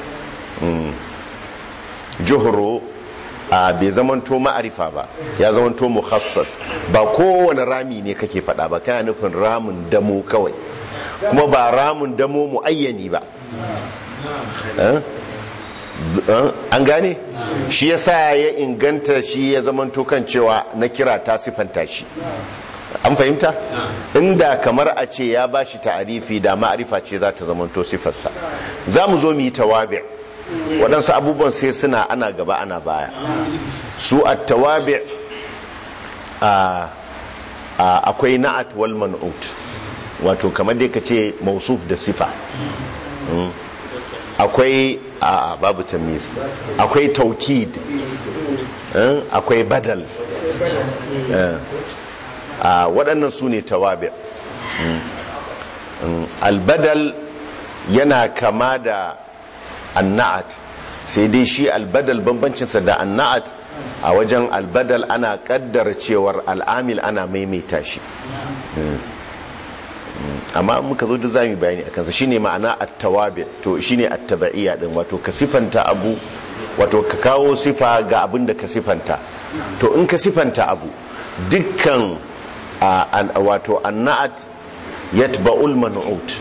juhru bai zamanto ma'arifa ba, ya zamanto mukhassas. ba kowane rami ne kake fada ba, kana nufin ramin damo kawai, kuma ba ramin damo muayyani ba. an gane shi yasa ya inganta shi ya zamanto kan cewa na kira ta sifanta shi. an fahimta? inda kamar a ce ya bashi ta'arifi da ma'arifa ce za ta zamanto sifarsa. za mu zo mu yi tawabi', waɗansu abubuwan sai suna ana gaba ana baya. su a tawabi' akwai na'at wal man'ut, wato kamar dai ka ce mausuf da sifa. akwai a babu tamyiz, akwai taukid, akwai badal. waɗannan su ne tawabi. Albadal yana kama da anna'at, sai dai shi albadal bambancinsa da anna'at a wajen albadal ana kaddara cewar al'amil ana maimaita shi. Amma muka zo da zamu bayani akan sa shine ma'ana at-tawabi, to shine at-tabaiya din, wato ka sifanta abu, wato ka kawo sifa ga abin da ka sifanta. To in ka sifanta abu dukkan wato anna'at yatba'ul man'ut,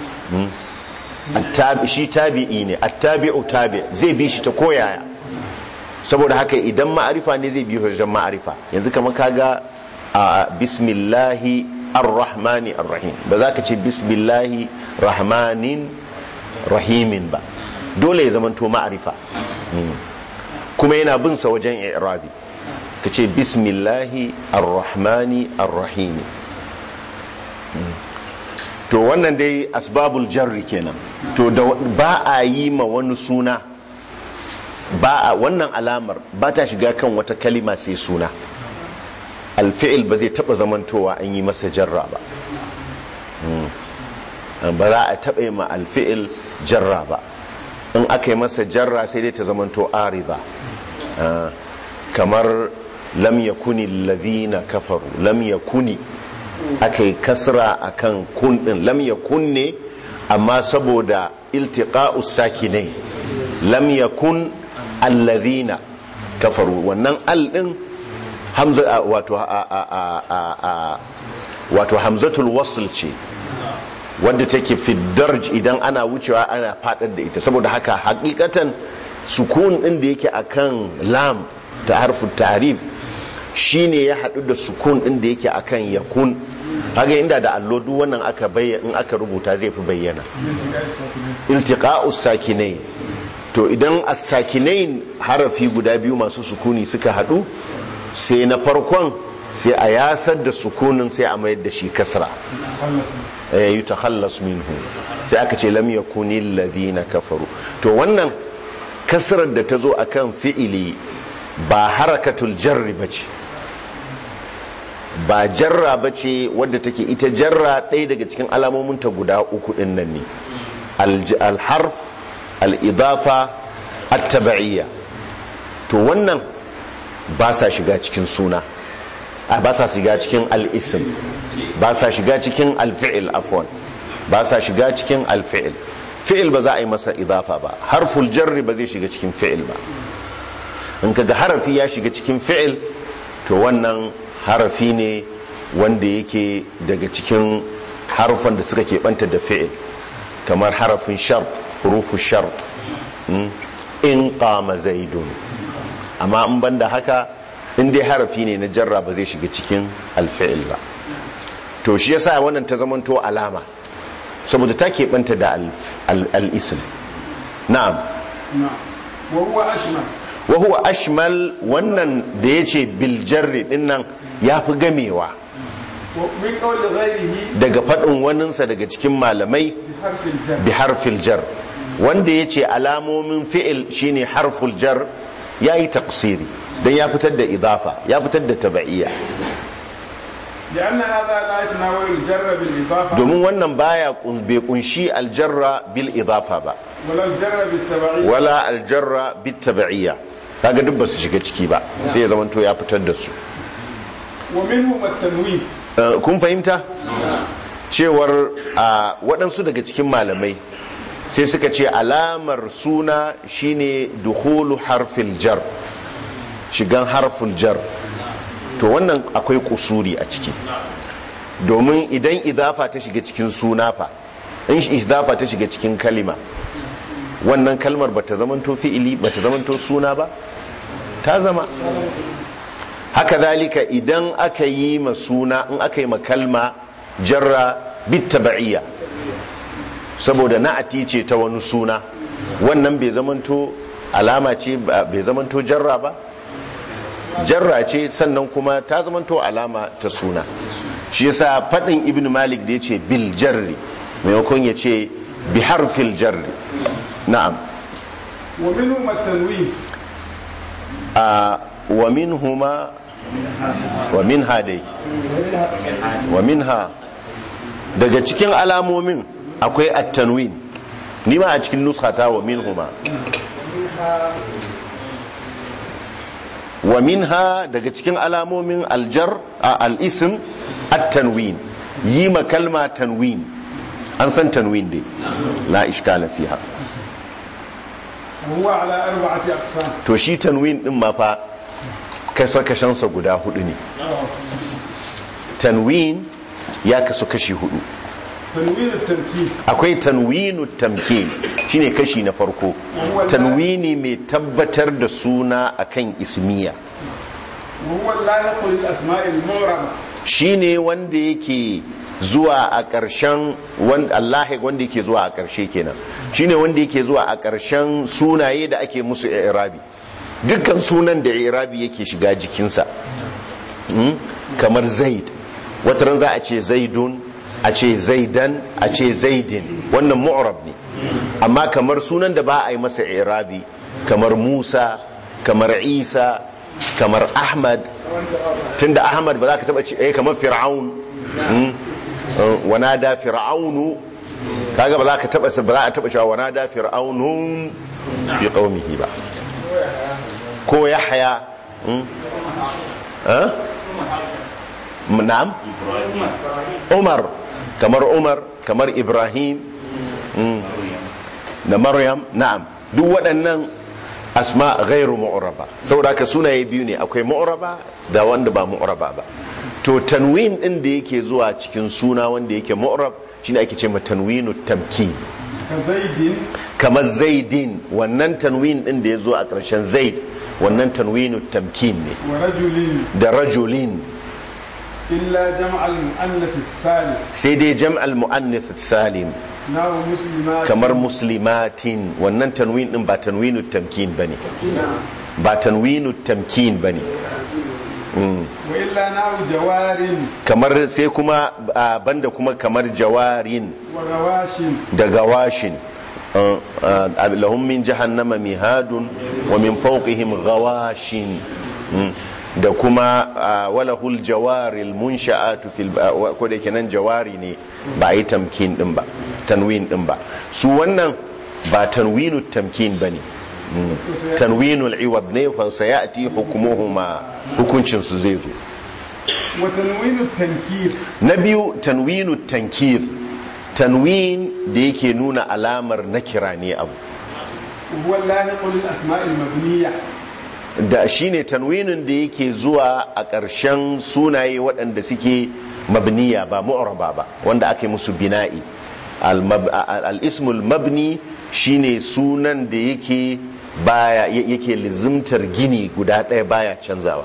at-tabi shi tabi'i ne, at-tabi'u tabi' zai bi shi ta koyaya. Saboda haka idan ma'arifa ne zai bi wajen ma'arifa. Yanzu kamar kaga bismillahi ar-rahmani ar-rahim, ba za ka ce bismillahi rahmanin rahimin ba, dole ya zamanto ma'arifa. Kuma yana bin sa wajen i'rabi, ka ce bismillahi ar-rahmani ar-rahim. To wannan dai asbabul jarri kenan. To da ba a yi ma wani suna, ba a wannan alamar ba ta shiga kan wata kalima sai suna. Alfi'il ba zai taba zamantowa an yi masa jarra ba, ba za a taba yi ma alfi'il jarra ba. In aka yi masa jarra sai dai ta zamanto arida, kamar lam yakuni alladhina kafaru, lam yakuni aka yi kasra akan kun din, lam yakun ne amma saboda iltiqa'us sakinai, lam yakun alladhina kafaru, wannan al din hamza wato wato hamzatul wasl ce wadda take fi darj, idan ana wucewa ana fadar da ita. Saboda haka hakikatan sukun din da yake akan lam ta harfin ta'rif shine ya hadu da sukun din da yake akan yakun. Haka inda da allo duk wannan aka bayyana, in aka rubuta zai fi bayyana iltiqa'us sakinain. To idan as-sakinain harafi guda biyu masu sukuni suka hadu, sai na farkon sai a yasar da sukunin sai a mayar da shi kasra, yi ta hallas minhu, sai aka ce lam yakuni alladhina kafaru. To wannan kasrar da ta zo akan fi'ili ba harakatul jarri bace, ba jarra bace wadda take ita jarra ɗaya daga cikin alamomin ta guda uku din nan ne, al-harf, al-idafa, at-tabi'iyya. To wannan ba sa shiga cikin suna, ba sa shiga cikin al-ism, ba sa shiga cikin al-fi'il, afwan, ba sa shiga cikin al-fi'il. Fi'il ba za a yi masa idafa ba, harful jarri ba zai shiga cikin fi'il ba. In kaga harafi ya shiga cikin fi'il, to wannan harafi ne wanda yake daga cikin harufan da suka keɓanta da fi'il, kamar harafin shart, hurufu shart, in qama zaidun. Amma in banda haka, in dai harafi ne na jarra ba zai shiga cikin alfi'il ba. To shi yasa wannan ta zamanto alama, saboda ta keɓanta da al-ism. Na'am. wa huwa ashmal wa huwa ashmal, wannan da yace bil jarri dinnan yafi gamewa min qawli ghayrihi daga fadin waninsa daga cikin malamai bi harfil jar, wanda yace alamomin fi'il shine harful jar yayi taqsiri dan ya fitar da idafa, ya fitar da tabi'iyya. لأن هذا لا يتناول الجر بالإضافة domin wannan baya bai kunshi aljarra bil idafa ba, ولا الجر بالتبعية wala aljarra bit tabi'iyya, kaga duk ba su shiga ciki ba, sai ya zamanto ya fitar da su. ومنهم التنوين. Uh, kun fahimta cewar uh, waɗansu daga cikin malamai sai suka ce alamar suna shine dukhulu harfil jar, shigan harful jar. To wannan akwai kusuri a ciki, domin idan idafa ta shiga cikin suna fa, in idafa ta shiga cikin kalima, wannan kalmar bata zamanto fi'ili, bata zamanto suna ba, ta zama. Haka zalika idan aka yi ma suna, in aka yi ma kalma jarra bit tab'iyya, saboda na'ati ce ta wani suna, wannan bai zamanto alama ce, bai zamanto jarra ba, jarra ce, sannan kuma ta zamanto alama ta suna. Shi yasa fadin ibn malik da yace bil jarri maimakon yace bi harfil jarri. Na'am. ومنهم التنوين. a wa minhuma wa minha dai wa minha daga cikin alamomin akwai at-tanwin ni ma a cikin nuskata wa minhuma wa minha daga cikin alamomin aljar al-ism at-tanwin yi ma kalma tanwin an san tanwin dai la ishkala fiha huwa ala arba'ati aqsam to shi tanwin din ma fa kasa kashansa guda hudu ne tanwin ya kasu kashi hudu tanwin at-tamkin akwai tanwinu tamkin shine kashi na farko tanwini mai tabbatar da suna akan ismiya huwa lahiqu lil asma'i al-mu'raba shine wanda yake zuwa a ƙarshen wanda Allah wanda yake zuwa a ƙarshe kenan shine wanda yake zuwa a ƙarshen sunaye da ake musu i'rabi dukkan sunan da i'rabi yake shiga jikinsa kamar zaid wataran za a ce zaidun a ce zaidan a ce zaidin wannan mu'rab ne amma kamar sunan da ba a yi masa i'rabi kamar Musa kamar Isa kamar Ahmad tunda Ahmad ba za ka taba ce eh kamar Fir'aun wanada fir'aunu kaga ba za ka taba ba za a taba cewa wanada fir'aunun fi qaumihi ba ko Yahya eh na'am Umar kamar Umar kamar Ibrahim da Maryam na'am duk waɗannan asma ghairu mu'raba saboda haka sunaye biyu ne akwai mu'raba da wanda ba mu'raba ba to tanwin din da yake zuwa cikin suna wanda yake mu'rab shine ake ce ma tanwinu tamkin kamar zaidin wannan tanwin din da ya zo a ƙarshen zaid wannan tanwinu tamkin ne da rajulin illa jam'al mu'annath salim sai dai jam'al mu'annath salim kamar muslimatin wannan tanwin din ba tanwinu tamkin bane ba tanwinu tamkin bane wa illa na'u jawarin kamar sai kuma banda kuma kamar jawarin wa gawashin da gawashin lahum min jahannama mihadun wa min fawqihim gawashin da kuma walahul jawaril munsha'atu fil ko da kenan jawari ne ba yi tamkin din ba tanwin din ba su wannan ba tanwinu tamkin bane tanwinul iwad ne fa sayati hukumuhuma hukuncin su zai zo wa tanwinu tankir na biyu tanwinu tankir tanwin da yake nuna alamar nakira ne abu huwa lahiqu lil asma'il mabniyah da shine tanwinin da yake zuwa a ƙarshen sunaye waɗanda suke mabniya ba mu'raba ba wanda ake musu bina'i al-ismul mabni shine sunan da yake baya yake lizimtar gini guda ɗaya baya canzawa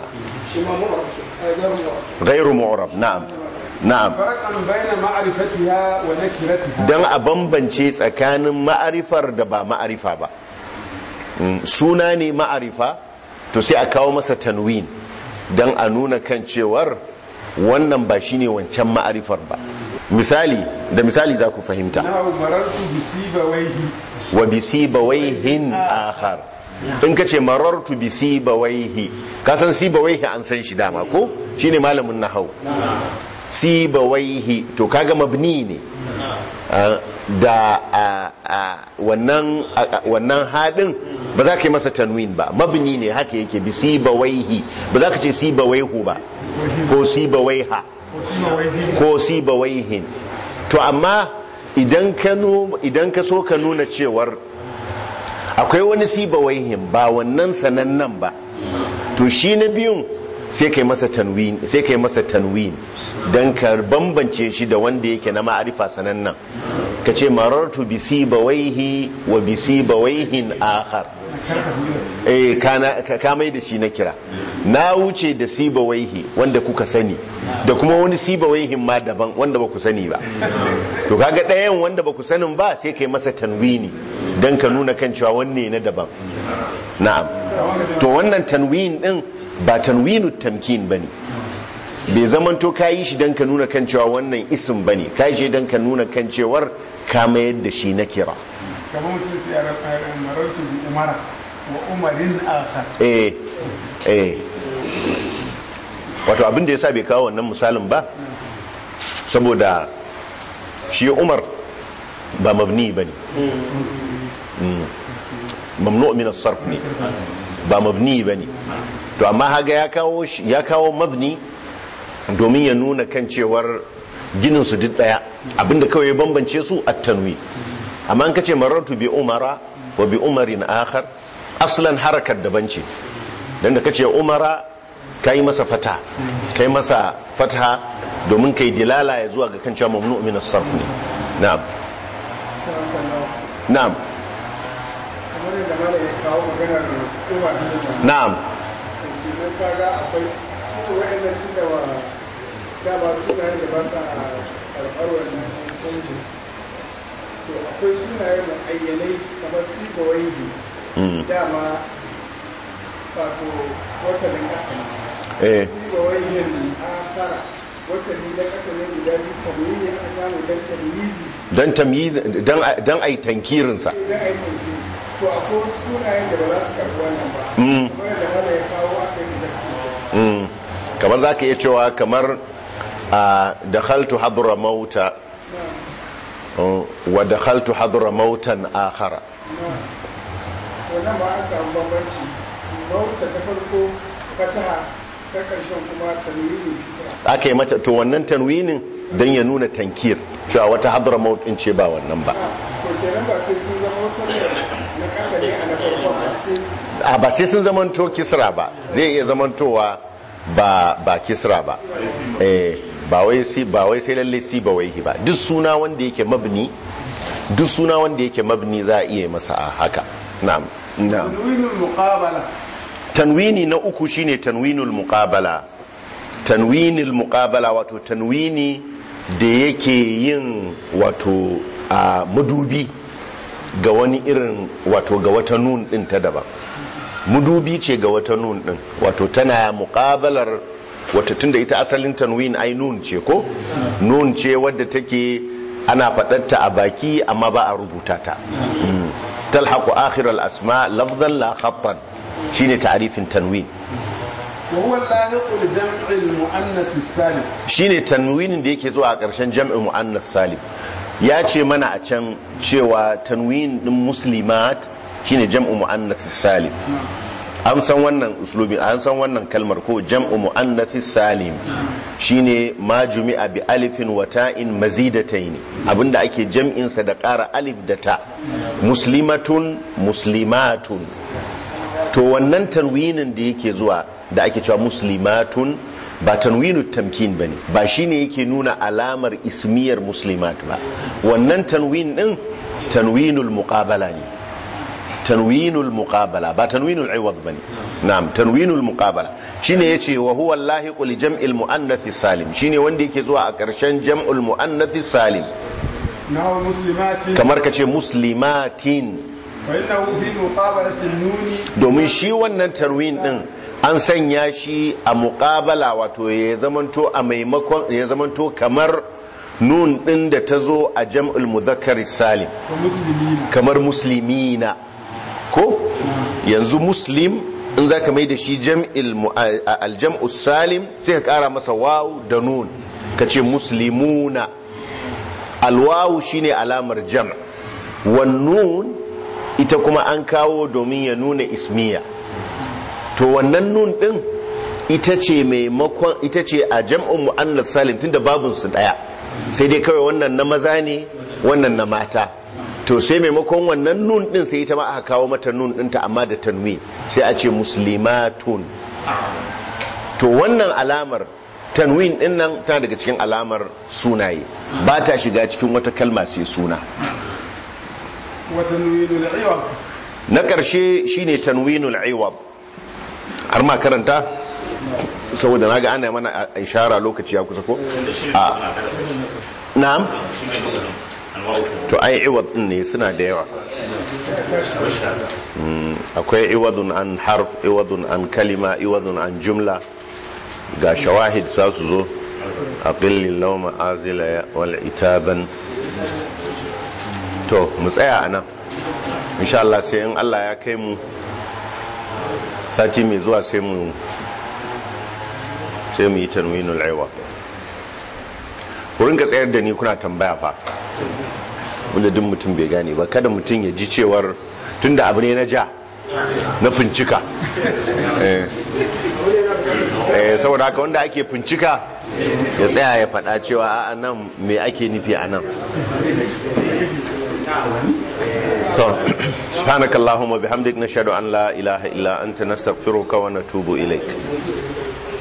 ghairu mu'rab na'am na'am farqan bayna ma'rifatiha wa nakiratiha dan a bambance tsakanin ma'arifar da ba ma'arifa ba suna ne ma'arifa to sai a kawo masa tanwin dan a nuna kan cewar wannan ba shine wancan ma'arifar ba misali da misali za ku fahimta wa bisibawaihin akhar in kace marartu bisibawaihi ka san sibawaihi an san shi dama ko shine malamin nahwu sibawaihi to kaga mabni ne da wannan wannan hadin ba za ka yi masa tanwin ba mabni ne haka yake bisibawaihi ba za ka ce sibawaihu ba ko sibawaiha ko sibawaihin to amma idan ka idan ka so ka nuna cewar akwai wani sibawaihin ba wannan sanannen ba to shi na biyun sai kai masa tanwin sai kai masa tanwin dan ka bambance shi da wanda yake na ma'arifa sanannan ka ce marartu bi sibawaihi wa bi sibawaihin akhar eh kana ka mai da shi na kira na wuce da sibawaihi wanda kuka sani da kuma wani sibawaihin ma daban wanda ba ku sani ba to kaga ɗayan wanda ba ku sanin ba sai kai masa tanwini dan ka nuna kan cewa wanne na daban na'am to wannan tanwin din ba tanwinu tamkin bane bai zamanto kayi shi dan ka nuna kan cewa wannan isim bane kayi shi dan ka nuna kan cewar ka mayar da shi na kira kamar mutum ya marartu bi umara wa umarin akhar eh eh wato abin da yasa bai kawo wannan misalin ba saboda shi Umar ba mabni bane mamnu min as-sarf ne ba mabni bane to amma haga ya kawo ya kawo mabni domin ya nuna kan cewar ginin su duk daya abinda kawai ya bambance su at-tanwi amma an kace marartu bi umara wa bi umarin akhar aslan harakar daban ce dan da kace umara kai masa fata kai masa fatha domin kai dilala ya zuwa ga kan cewa mamnu min as-sarf ne na'am na'am na'am kaga akwai su wa'annan tunda wa da ba sunayen da ba sa karɓar wannan canjin to akwai sunaye mu'ayyanai kamar siga waibi dama fato wasalin ƙasa ne siga waibin akhara wasali na ƙasa ne guda biyu tamyizi aka samu dan tamyizi dan tamyizi dan dan ai tankirin sa dan ai tankiri to akwai sunayen da ba za su karɓi wannan ba kamar da wanda ya kawo aka yi jakki kamar zaka iya cewa kamar dakhaltu hadra mauta wa dakhaltu hadra mautan akhara wannan ba a samu bambanci mauta ta farko fataha ta karshen kuma tanwini kisra aka yi mata to wannan tanwinin dan ya nuna tankir cewa wata hadra maut in ce ba wannan ba to kenan ba sai sun zama wasalin na kasa ne a na farko a ba sai sun zamanto kisra ba zai iya zamantowa ba ba kisra ba eh ba wai si ba wai sai lalle si ba wai ba duk suna wanda yake mabni duk suna wanda yake mabni za a iya masa a haka na'am na'am tanwinul muqabala tanwini na uku shine tanwinul muqabala tanwinul muqabala wato tanwini da yake yin wato a madubi ga wani irin wato ga wata nun din ta daban mudubi ce ga wata nun din wato tana muqabalar wata tunda ita asalin tanwin ai nun ce ko nun ce wadda take ana faɗarta a baki amma ba a rubuta ta talhaqu akhir al-asma lafzan la khattan shine ta'rifin tanwin wa huwa al-lahiqu li jam'i al-muannath as-salim shine tanwinin da yake zuwa a ƙarshen jam'in muannath salim ya ce mana a can cewa tanwin din muslimat shine jam'u muannath salim an san wannan uslubi an san wannan kalmar ko jam'u muannath salim shine ma jumi'a bi alifin wa ta'in mazidatayn abinda ake jam'in sa da ƙara alif da ta muslimatun muslimatun to wannan tanwinin da yake zuwa da ake cewa muslimatun ba tanwinut tamkin bane ba shine yake nuna alamar ismiyar muslimat ba wannan tanwin din tanwinul muqabala ne tanwinul muqabala ba tanwinul iwad bane na'am tanwinul muqabala shine yace wa huwa allahiqu li jam'il muannath salim shine wanda yake zuwa a ƙarshen jam'ul muannath salim nahu muslimatin kamar kace muslimatin fa innahu fi muqabalati an-nun domin shi wannan tanwin din an sanya shi a muqabala wato ya zamanto a maimakon ya zamanto kamar nun din da tazo a jam'ul mudhakkar salim kamar muslimina ko yanzu muslim in zaka mai da shi jam'il aljam'u salim sai ka kara masa waw da nun kace muslimuna alwawu shine alamar jam' wan nun ita kuma an kawo domin ya nuna ismiya to wannan nun din ita ce maimakon ita ce a jam'un muannath salim tunda babun su daya sai dai kawai wannan na maza ne wannan na mata to sai maimakon wannan nun din sai ita ma aka kawo mata nun dinta amma da tanwin sai a ce muslimatun to wannan alamar tanwin din nan tana daga cikin alamar sunaye ba ta shiga cikin wata kalma sai suna wa tanwinul iwad na ƙarshe shine tanwinul iwad har ma karanta saboda naga ana mana ishara lokaci ya kusa ko a na'am to ai iwad din ne suna da yawa akwai iwadun an harf iwadun an kalima iwadun an jumla ga shawahid sa su zo aqillil lawma azila wal itaban to mu tsaya anan insha Allah sai in Allah ya kai mu sati mai zuwa sai mu sai mu yi tanwinul iwad. ku rinka tsayar da ni kuna tambaya fa wanda duk mutum bai gane ba, kada mutum ya ji cewar tunda abu ne na ja na fincika eh eh saboda haka wanda ake fincika ya tsaya ya faɗa cewa a nan me ake nufi a nan. to subhanakallahumma bihamdik nashhadu an la ilaha illa anta nastaghfiruka wa natubu ilaik.